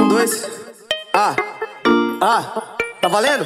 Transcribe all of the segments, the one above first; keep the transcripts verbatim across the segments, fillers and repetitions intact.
dois. Ah, ah, tá valendo?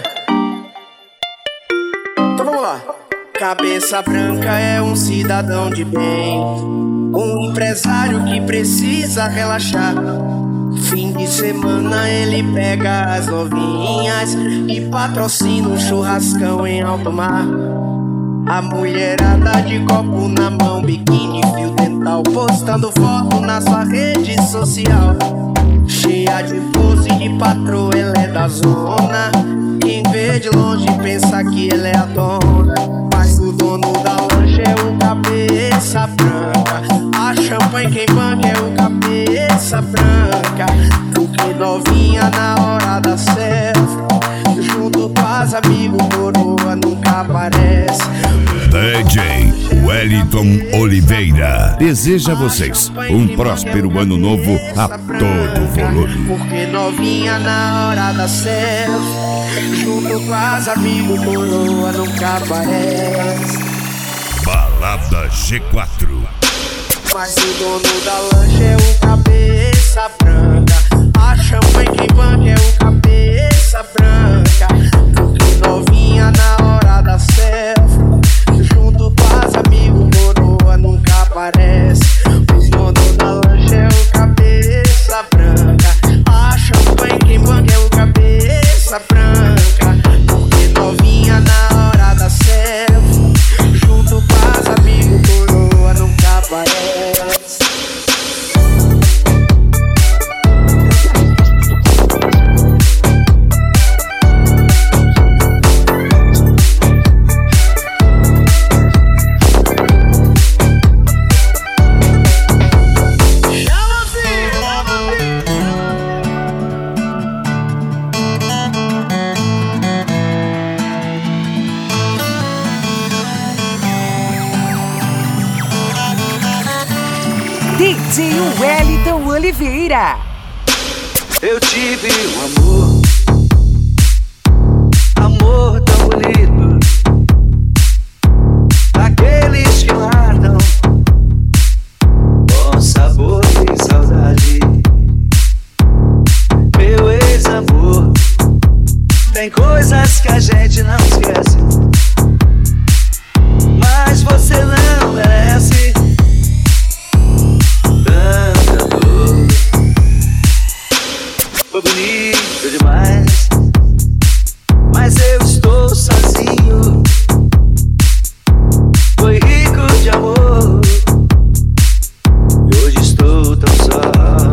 Então vamos lá. Cabeça branca é um cidadão de bem, um empresário que precisa relaxar. Fim de semana ele pega as novinhas e patrocina um churrascão em alto mar. A mulherada de copo na mão, biquíni, fio dental, postando foto na sua rede social. Cheia de pose de patroa, ela é da zona. Quem vê de longe pensa que ela é a dona, mas o dono da lancha é o cabeça branca. A champanhe quem banca é o cabeça branca. Porque novinha na hora da selfie, junto com as amigos, coroa nunca aparece. D J Wellington Oliveira deseja a vocês um próspero ano novo a todo volume. Porque novinha na hora da selfie, junto com as amigos, coroa nunca aparece. Balada G quatro. Mas o dono da lancha é o cabeça branca. A champanhe quem banca é o cabeça branca. Porque novinha na hora da selfie, junto com as amigos, coroa nunca aparece. O dono da lancha é o cabeça branca. A champanhe quem banca é o cabeça branca. Porque novinha na hora da selfie, junto com as amigos, coroa nunca aparece. D J Wellington Oliveira. Eu tive um amor, amor tão bonito, daqueles que matam com sabor e saudade. Meu ex-amor, tem coisas que a gente não esquece, mas você não merece tanta dor. Foi bonito demais, mas eu estou sozinho. Foi rico de amor, e hoje estou tão só.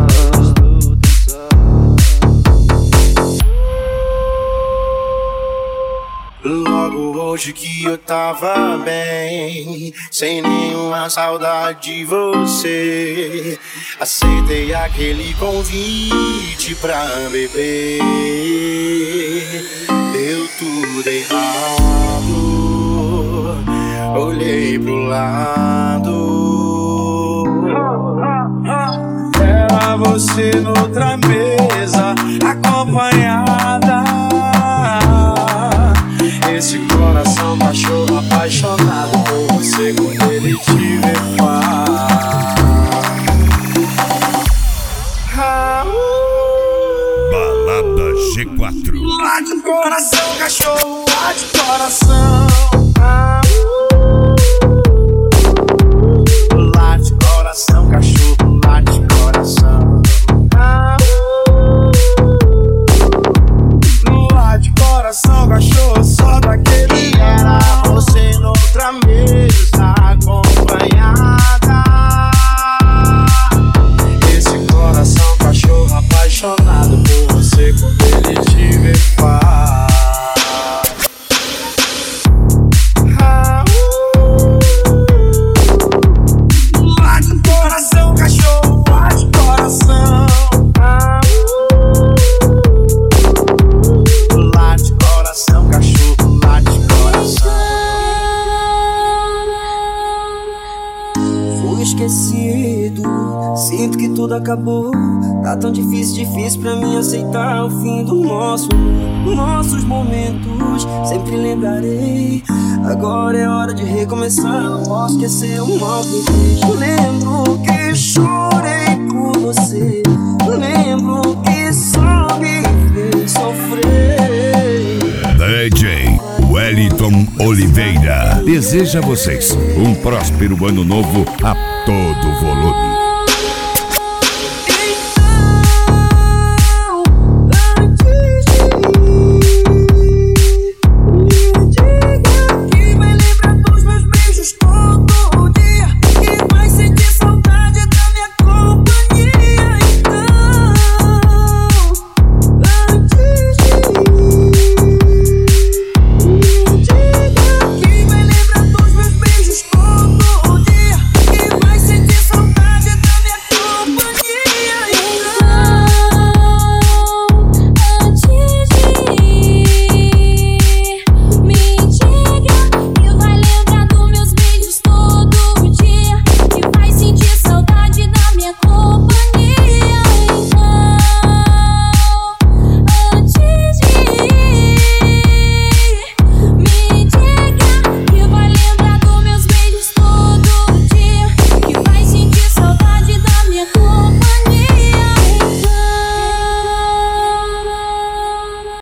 Logo hoje que eu tava bem, sem nenhuma saudade de você, aceitei aquele convite pra beber. Deu tudo errado, olhei pro lado, era você noutra mesa, acompanhada. Esse coração cachorro apaixonado por você, quando ele te vê faz. Balada G quatro. Late o coração, cachorro, late o coração. Late o coração, cachorro, late o coração. Late o coração, cachorro, só daquele era você noutra mesa, acompanhada. Esse coração, cachorro apaixonado por você, quando ele te vê faz. Ah, uh. Late o coração, cachorro, late o coração. Ah, uh. Late o coração, cachorro, late o coração. Fui esquecido, sinto que tudo acabou. Tá tão difícil, difícil pra mim aceitar o fim do nosso, nossos momentos. Sempre lembrarei, agora é hora de recomeçar. Não posso esquecer o mal que fiz. Lembro que chorei por você, lembro que só Oliveira deseja a vocês um próspero ano novo a todo volume.